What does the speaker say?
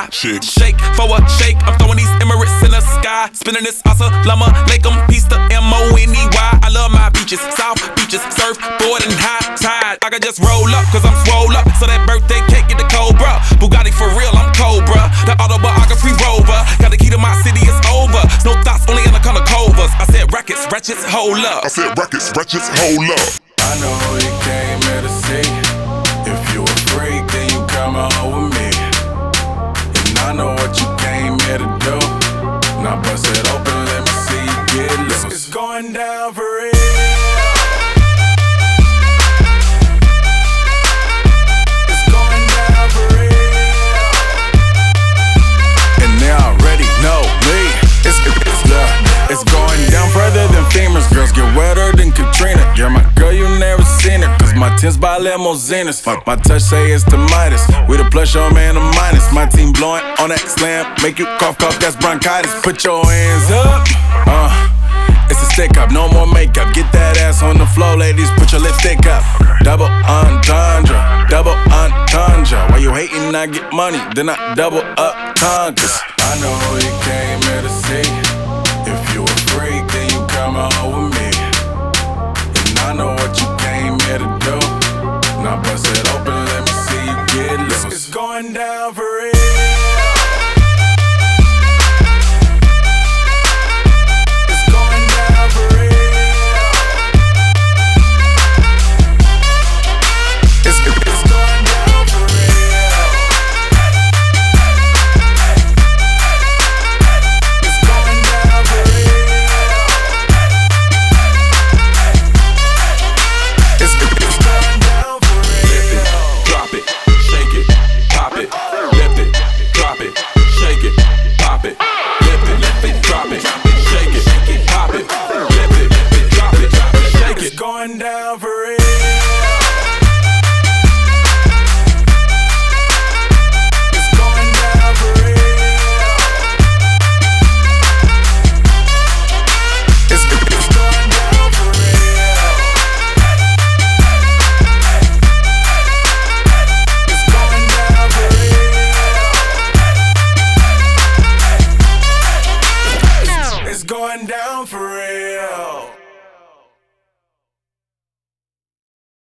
hot shit. Shake for a shake, I'm throwing these Emirates in the sky. Spinning this assalamu alaikum, peace to M-O-N-E-Y. I love my beaches, south beaches, surfboard and high tide. I can just roll up, cause I'm swole up. So that birthday cake get the Cobra. Bugatti for real, I'm Cobra. That autobiography rover. Got the key to my city, it's over. No thoughts, only in the color covers. I said rackets, wretches, hold up. I said rackets, wretches, hold up. I know who you came here to see. If you a freak, then you come on with me. And I know what you came here to do. Now bust it open, let me see you get loose. It's going down for real. It's going down for real. And they already know me. It's going down further than femurs. Girls get wetter than Katrina. You're my girl, you never seen her. Cause my tins by limousines. My touch say it's the Midas. We the plus, your man the minus. My team blowing on that slam. Make you cough, that's bronchitis. Put your hands up. It's a stick up, no more makeup. Get that ass on the floor, ladies, put your lipstick up. Double entendre, double entendre. Why you hating, I get money, then I double up conquers. I know who you came here to see. If you a freak, then you come on with me. And I know what you came here to do. Now bust it open, let me see you get loose. It's going down for real. Going down for real. It's going down for real. It's going down for real. It's going down for real. It's going down for real.